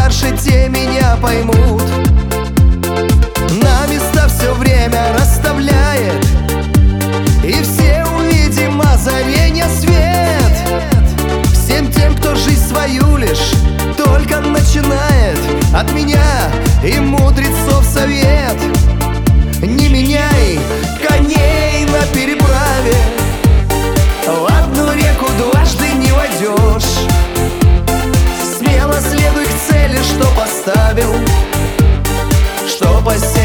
старше, те меня поймут. На места все время расставляет, и все увидим озаренье свет. Всем тем, кто жизнь свою лишь только начинает, от меня и мудрецов совет: не меняй коней на переправе, в одну реку дважды не войдешь. Смело следуй к цели, что поставил, что посеял.